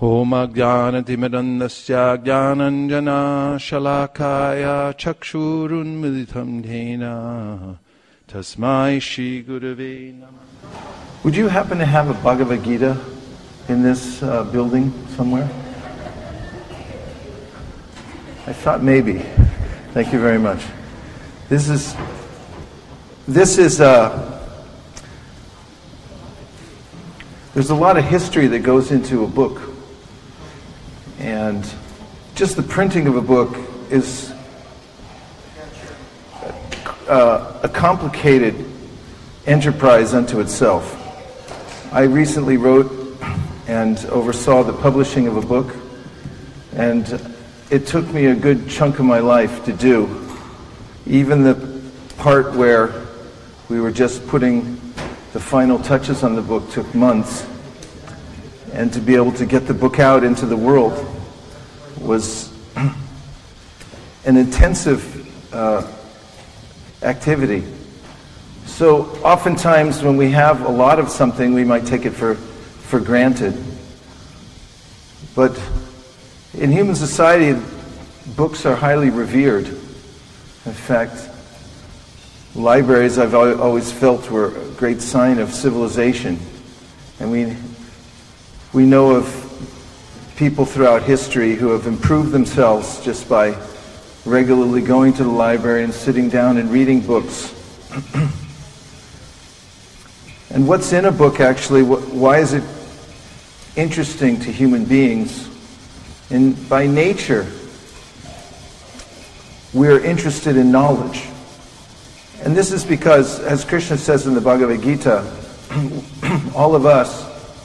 Om Ajnana-timirandasya Jnananjana Shalakaya Chakshurunmilitam Dhena Tasmai Shri Gurave Namah. Would you happen to have a Bhagavad Gita in this building somewhere? I thought maybe. Thank you very much. This is there's a lot of history that goes into a book. And just the printing of a book is a complicated enterprise unto itself. I recently wrote and oversaw the publishing of a book, and it took me a good chunk of my life to do. Even the part where we were just putting the final touches on the book took months. And to be able to get the book out into the world was an intensive activity. So oftentimes when we have a lot of something, we might take it for granted. But in human society, books are highly revered. In fact, libraries I've always felt were a great sign of civilization. And we know of people throughout history who have improved themselves just by regularly going to the library and sitting down and reading books. And what's in a book actually, why is it interesting to human beings? And by nature, we're interested in knowledge. And this is because, as Krishna says in the Bhagavad Gita, all of us,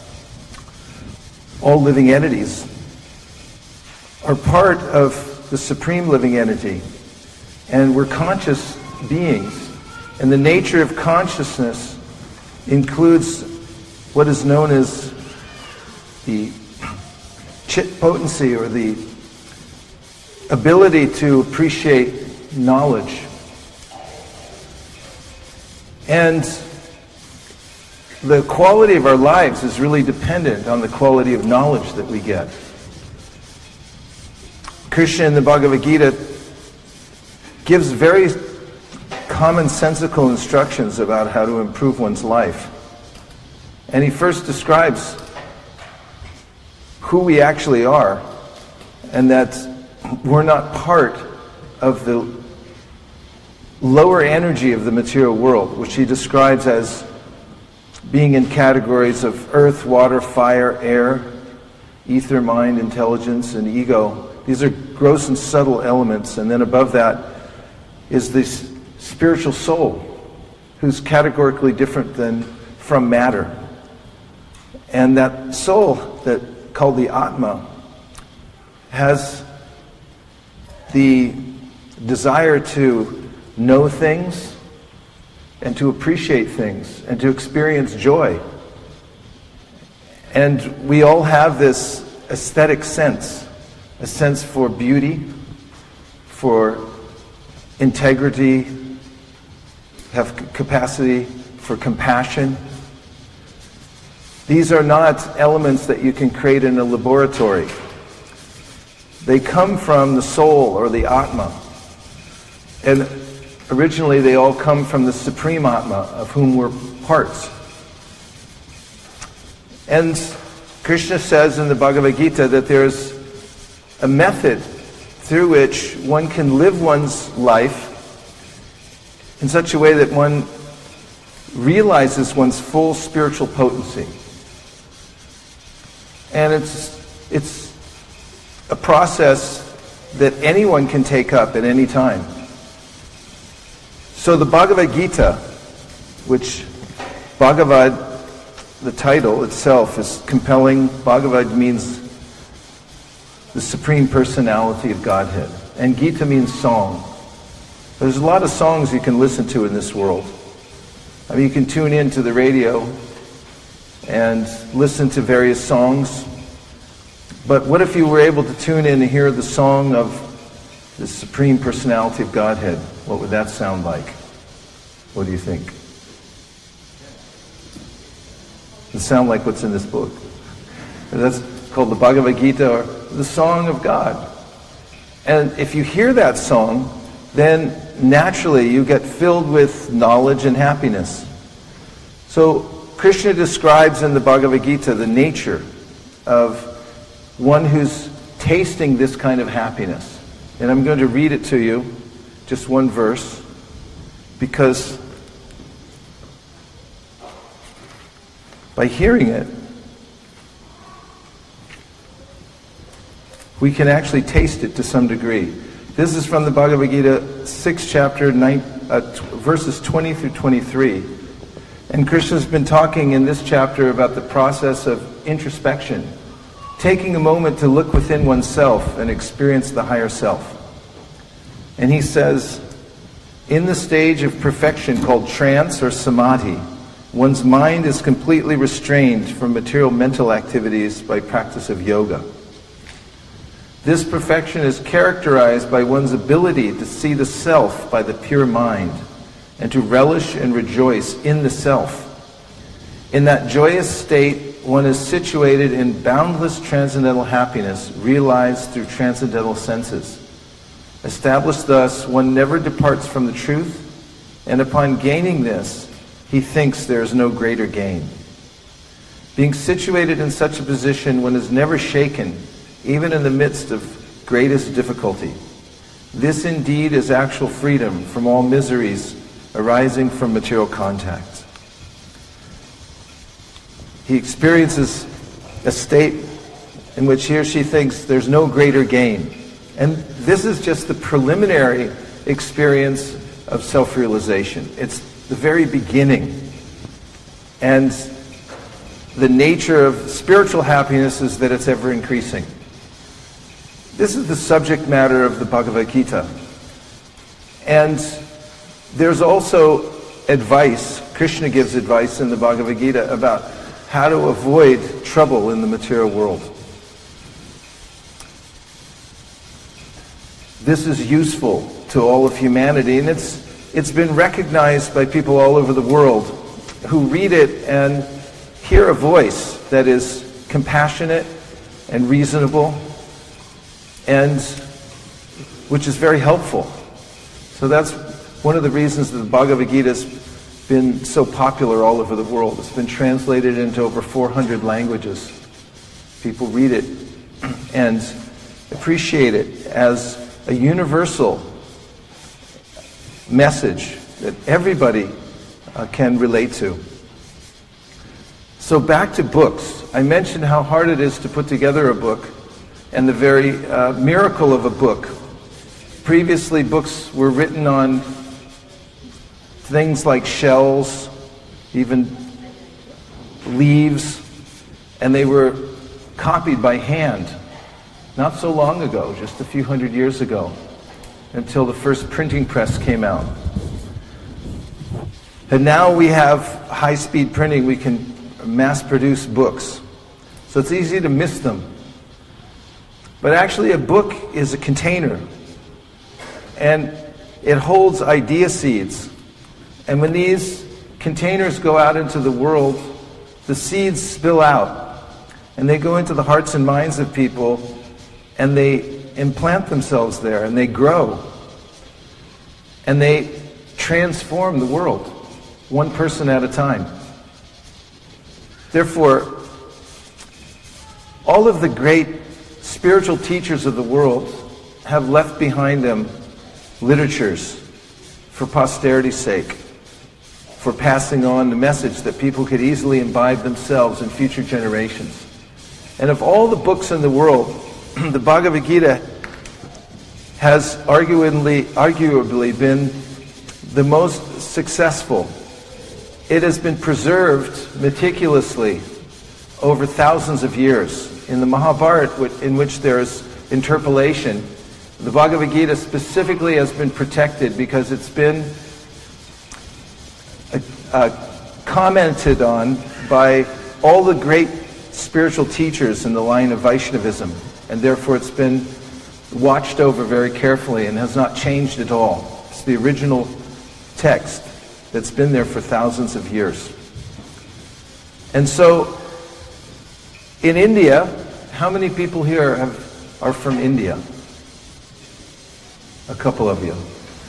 all living entities, are part of the supreme living entity. And we're conscious beings. And the nature of consciousness includes what is known as the chit potency, or the ability to appreciate knowledge. And the quality of our lives is really dependent on the quality of knowledge that we get. Krishna in the Bhagavad Gita gives very commonsensical instructions about how to improve one's life. And he first describes who we actually are, and that we're not part of the lower energy of the material world, which he describes as being in categories of earth, water, fire, air, ether, mind, intelligence, and ego. These are gross and subtle elements. And then above that is this spiritual soul, who's categorically different from matter. And that soul, that called the Atma, has the desire to know things, and to appreciate things, and to experience joy. And we all have this aesthetic sense, a sense for beauty, for integrity, have capacity for compassion. These are not elements that you can create in a laboratory. They come from the soul, or the Atma. And originally, they all come from the Supreme Atma, of whom we're parts. And Krishna says in the Bhagavad Gita that there's a method through which one can live one's life in such a way that one realizes one's full spiritual potency. And it's a process that anyone can take up at any time. So the Bhagavad Gita, which Bhagavad, the title itself, is compelling. Bhagavad means the Supreme Personality of Godhead. And Gita means song. There's a lot of songs you can listen to in this world. I mean, you can tune in to the radio and listen to various songs. But what if you were able to tune in and hear the song of the Supreme Personality of Godhead? What would that sound like? What do you think? Does it sound like what's in this book? called the Bhagavad Gita, or the Song of God. And if you hear that song, then naturally you get filled with knowledge and happiness. So Krishna describes in the Bhagavad Gita the nature of one who's tasting this kind of happiness. And I'm going to read it to you, just one verse, because by hearing it, we can actually taste it to some degree. This is from the Bhagavad Gita, 6th chapter, verses 20 through 23. And Krishna's been talking in this chapter about the process of introspection, taking a moment to look within oneself and experience the higher self. And he says, in the stage of perfection called trance or samadhi, one's mind is completely restrained from material mental activities by practice of yoga. This perfection is characterized by one's ability to see the self by the pure mind and to relish and rejoice in the self. In that joyous state, one is situated in boundless transcendental happiness realized through transcendental senses. Established thus, one never departs from the truth, and upon gaining this, he thinks there is no greater gain. Being situated in such a position, one is never shaken, even in the midst of greatest difficulty. This indeed is actual freedom from all miseries arising from material contact. He experiences a state in which he or she thinks there's no greater gain. And this is just the preliminary experience of self-realization. It's the very beginning. And the nature of spiritual happiness is that it's ever increasing. This is the subject matter of the Bhagavad Gita. And there's also advice, Krishna gives advice in the Bhagavad Gita about how to avoid trouble in the material world. This is useful to all of humanity, and it's been recognized by people all over the world who read it and hear a voice that is compassionate and reasonable, and which is very helpful. So that's one of the reasons that the Bhagavad Gita has been so popular all over the world. It's been translated into over 400 languages. People read it and appreciate it as a universal message that everybody can relate to. So back to books. I mentioned how hard it is to put together a book and the very miracle of a book. Previously, books were written on things like shells, even leaves, and they were copied by hand. Not so long ago, just a few hundred years ago, until the first printing press came out. And now we have high-speed printing. We can mass-produce books. So it's easy to miss them. But actually a book is a container. And it holds idea seeds. And when these containers go out into the world, the seeds spill out. And they go into the hearts and minds of people, and they implant themselves there, and they grow. And they transform the world, one person at a time. Therefore, all of the great spiritual teachers of the world have left behind them literatures for posterity's sake, for passing on the message that people could easily imbibe themselves in future generations. And of all the books in the world, the Bhagavad Gita has arguably been the most successful. It has been preserved meticulously over thousands of years. In the Mahabharata, in which there is interpolation, the Bhagavad Gita specifically has been protected because it's been commented on by all the great spiritual teachers in the line of Vaishnavism, and therefore it's been watched over very carefully and has not changed at all. It's the original text that's been there for thousands of years. And so, in India, how many people here are from India? A couple of you.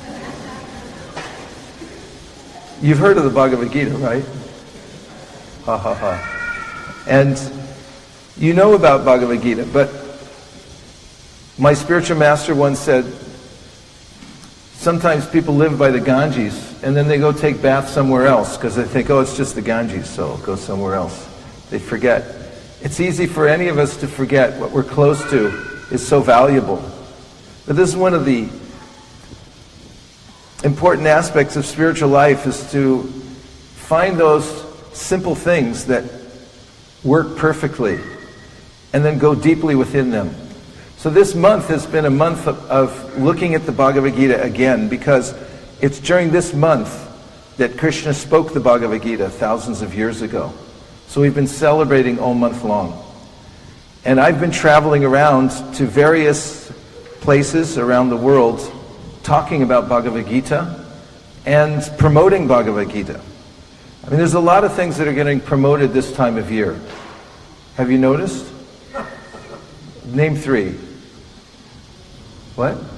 You've heard of the Bhagavad Gita, right? Ha ha ha. And you know about Bhagavad Gita, but my spiritual master once said, sometimes people live by the Ganges and then they go take baths somewhere else because they think, oh, it's just the Ganges, so I'll go somewhere else. They forget. It's easy for any of us to forget what we're close to is so valuable. But this is one of the important aspects of spiritual life, is to find those simple things that work perfectly and then go deeply within them. So this month has been a month of looking at the Bhagavad Gita again, because it's during this month that Krishna spoke the Bhagavad Gita thousands of years ago. So we've been celebrating all month long. And I've been traveling around to various places around the world talking about Bhagavad Gita and promoting Bhagavad Gita. I mean, there's a lot of things that are getting promoted this time of year. Have you noticed? Name 3. What?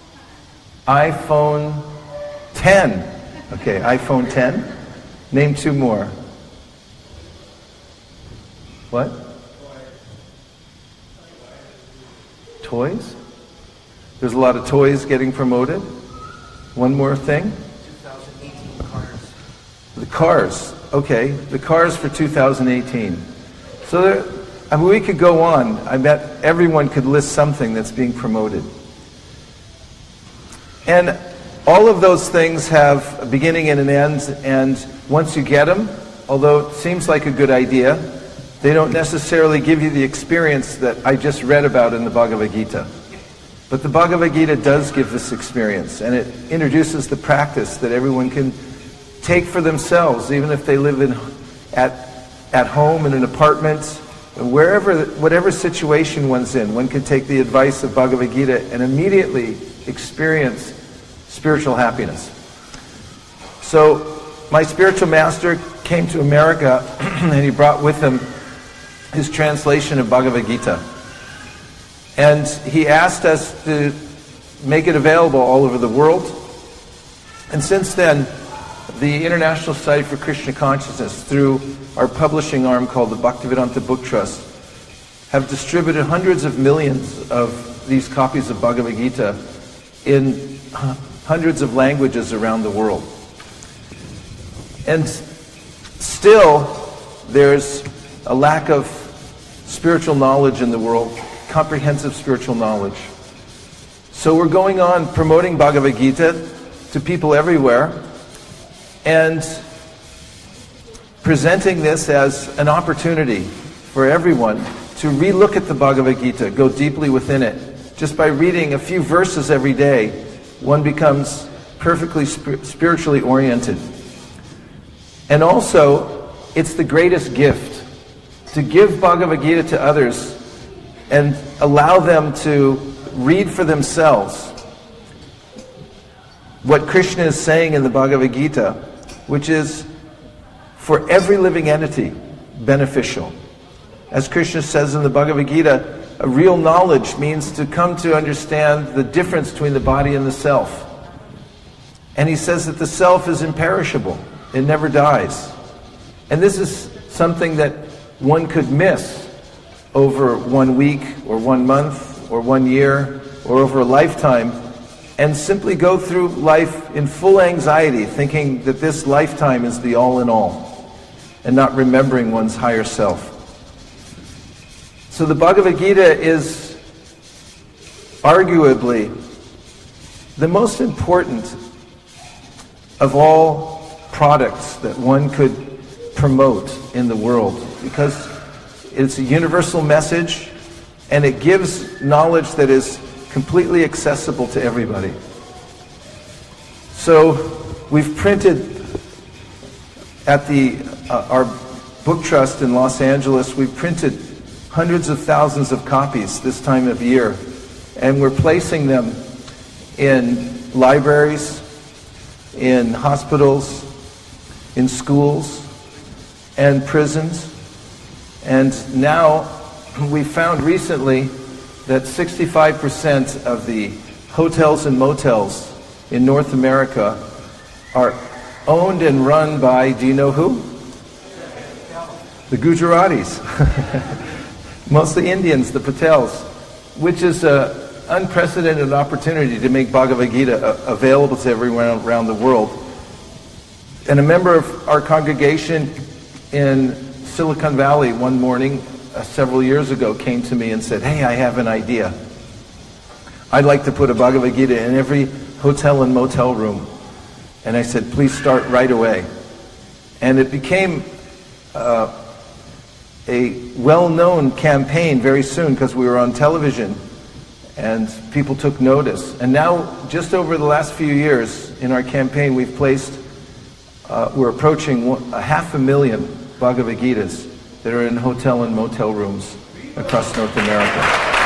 iPhone 10. Okay, iPhone 10. Name 2 more. What? Toys? There's a lot of toys getting promoted. One more thing. 2018 cars. The cars. Okay, the cars for 2018. So there, we could go on. I bet everyone could list something that's being promoted. And all of those things have a beginning and an end, and once you get them, although it seems like a good idea, they don't necessarily give you the experience that I just read about in the Bhagavad Gita. But the Bhagavad Gita does give this experience, and it introduces the practice that everyone can take for themselves, even if they live at home, in an apartment, wherever, whatever situation one's in. One can take the advice of Bhagavad Gita and immediately experience spiritual happiness. So my spiritual master came to America and he brought with him his translation of Bhagavad Gita. And he asked us to make it available all over the world. And since then, the International Society for Krishna Consciousness, through our publishing arm called the Bhaktivedanta Book Trust, have distributed hundreds of millions of these copies of Bhagavad Gita in hundreds of languages around the world. And still, there's a lack of spiritual knowledge in the world, comprehensive spiritual knowledge. So we're going on promoting Bhagavad Gita to people everywhere and presenting this as an opportunity for everyone to relook at the Bhagavad Gita, go deeply within it. Just by reading a few verses every day, one becomes perfectly spiritually oriented. And also, it's the greatest gift to give Bhagavad Gita to others and allow them to read for themselves what Krishna is saying in the Bhagavad Gita, which is for every living entity beneficial. As Krishna says in the Bhagavad Gita, a real knowledge means to come to understand the difference between the body and the self. And he says that the self is imperishable. It never dies. And this is something that one could miss over 1 week or 1 month or 1 year or over a lifetime, and simply go through life in full anxiety, thinking that this lifetime is the all in all, and not remembering one's higher self. So the Bhagavad Gita is arguably the most important of all products that one could promote in the world, because it's a universal message and it gives knowledge that is completely accessible to everybody. So we've printed at our book trust in Los Angeles, we've printed hundreds of thousands of copies this time of year, and we're placing them in libraries, in hospitals, in schools, and prisons. And now we found recently that 65% of the hotels and motels in North America are owned and run by, do you know who? The Gujaratis. Mostly Indians, the Patels, which is an unprecedented opportunity to make Bhagavad Gita available to everyone around the world. And a member of our congregation in Silicon Valley one morning, several years ago, came to me and said, "Hey, I have an idea. I'd like to put a Bhagavad Gita in every hotel and motel room." And I said, "Please start right away." And it became a well-known campaign very soon because we were on television and people took notice. And now, just over the last few years in our campaign, we've placed, we're approaching 500,000 Bhagavad Gitas that are in hotel and motel rooms across North America.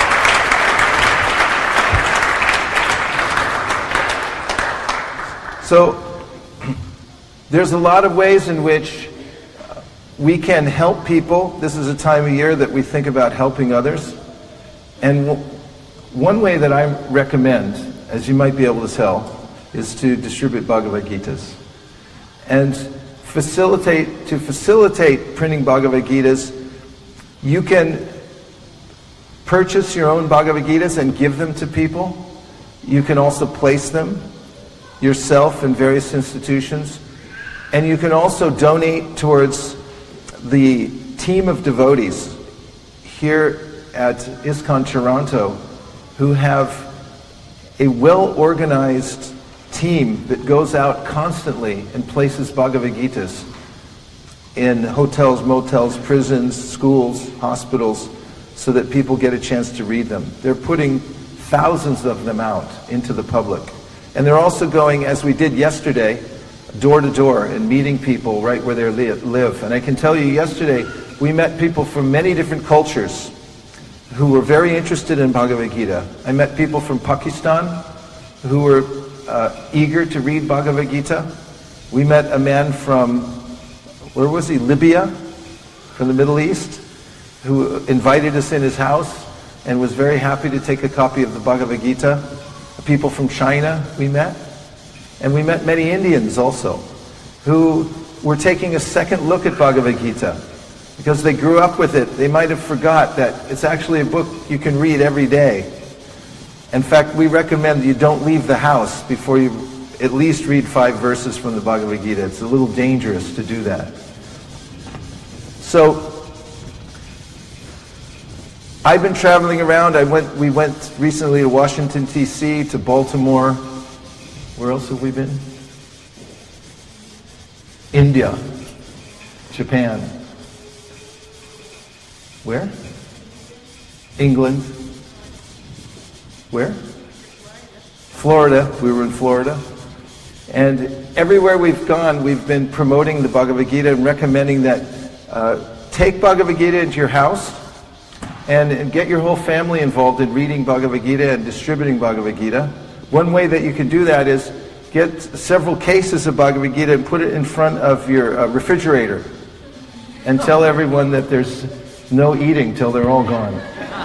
So, there's a lot of ways in which we can help people. This is a time of year that we think about helping others. And one way that I recommend, as you might be able to tell, is to distribute Bhagavad Gitas. And to facilitate printing Bhagavad Gitas, you can purchase your own Bhagavad Gitas and give them to people. You can also place them yourself in various institutions. And you can also donate towards the team of devotees here at ISKCON Toronto who have a well-organized team that goes out constantly and places Bhagavad Gitas in hotels, motels, prisons, schools, hospitals, so that people get a chance to read them. They're putting thousands of them out into the public. And they're also going, as we did yesterday, door to door and meeting people right where they live. And I can tell you, yesterday we met people from many different cultures who were very interested in Bhagavad Gita. I met people from Pakistan who were eager to read Bhagavad Gita. We met a man from, where was he? Libya, from the Middle East, who invited us in his house and was very happy to take a copy of the Bhagavad Gita. People from China we met. And we met many Indians also, who were taking a second look at Bhagavad Gita. Because they grew up with it, they might have forgot that it's actually a book you can read every day. In fact, we recommend that you don't leave the house before you at least read 5 verses from the Bhagavad Gita. It's a little dangerous to do that. So, I've been traveling around. We went recently to Washington, D.C., to Baltimore. Where else have we been? India, Japan. Where? England. Where? Florida. We were in Florida. And everywhere we've gone, we've been promoting the Bhagavad Gita and recommending that take Bhagavad Gita into your house and get your whole family involved in reading Bhagavad Gita and distributing Bhagavad Gita. One way that you can do that is get several cases of Bhagavad Gita and put it in front of your refrigerator and tell everyone that there's no eating till they're all gone.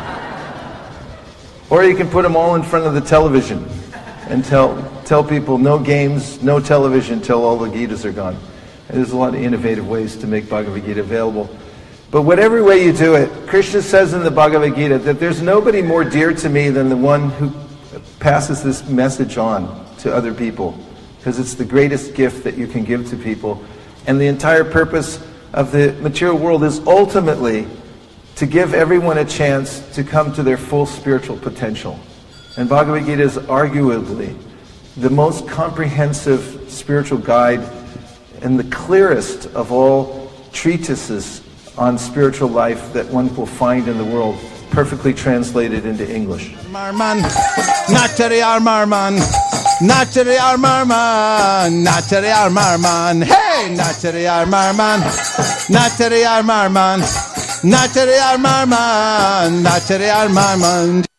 Or you can put them all in front of the television and tell people no games, no television till all the Gitas are gone. And there's a lot of innovative ways to make Bhagavad Gita available. But whatever way you do it, Krishna says in the Bhagavad Gita that there's nobody more dear to me than the one who passes this message on to other people, because it's the greatest gift that you can give to people. And the entire purpose of the material world is ultimately to give everyone a chance to come to their full spiritual potential. And Bhagavad Gita is arguably the most comprehensive spiritual guide and the clearest of all treatises on spiritual life that one will find in the world, perfectly translated into English. Marman, Natari Marman, Natari Marman, Natari Marman, hey, Natari Marman, Natari Marman, Natari Marman, Natari Marman.